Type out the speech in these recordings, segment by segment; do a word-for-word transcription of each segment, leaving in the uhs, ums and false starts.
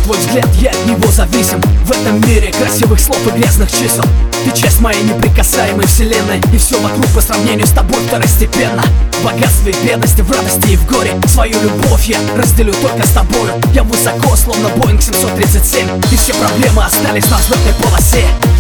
твой взгляд, я от него зависим. В этом мире красивых слов и грязных чисел. Ты часть моей неприкасаемой вселенной, и все вокруг по сравнению с тобой второстепенно. В богатстве и бедности, в радости и в горе свою любовь я разделю только с тобою. Я высоко, словно Боинг семьсот тридцать семь, и все проблемы остались на взлетной полосе.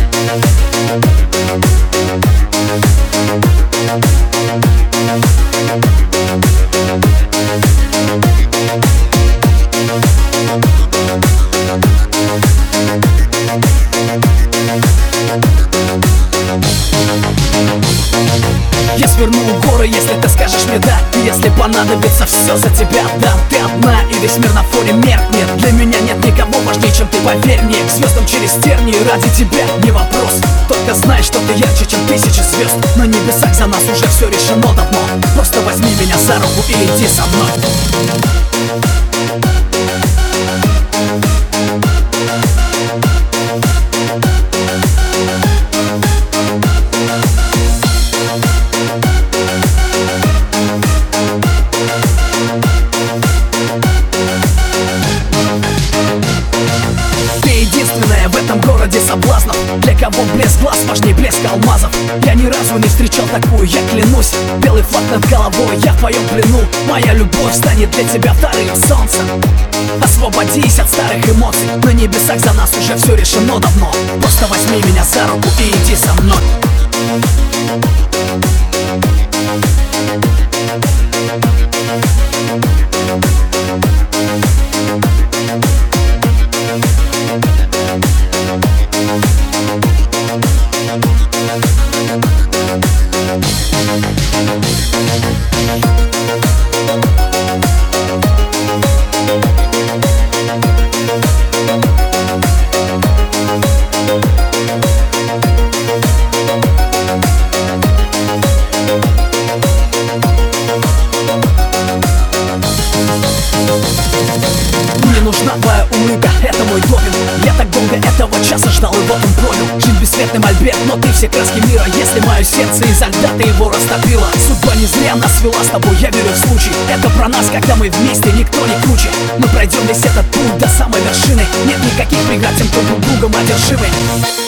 Я сверну горы, если ты скажешь мне да. И если понадобится, все за тебя дам. Ты одна, и весь мир на фоне меркнет. Для меня нет никого важнее, чем ты, поверь мне. К звездам через тернии, ради тебя не вопрос. Только знай, что ты ярче, чем тысячи звезд. На небесах за нас уже все решено давно. Просто возьми меня за руку и иди со мной. В этом городе соблазнов, для кого блеск глаз важнее блеска алмазов. Я ни разу не встречал такую, я клянусь. Белый флаг над головой, я в твоем плену. Моя любовь станет для тебя вторым солнцем. Освободись от старых эмоций. На небесах за нас уже все решено давно. Просто возьми меня за руку и иди со мной. Мне нужна твоя улыбка, это мой допинг. Я так долго этого часа ждал, и вот он пробил. Жизнь бесцветный мольберт, но ты все краски мира. Если мое сердце изо льда, ты его растопила. Судьба не зря нас свела с тобой, я верю в случай. Это про нас, когда мы вместе, никто не круче. Мы пройдем весь этот путь до самой вершины. Нет никаких преград тем, кто друг другом одержимый.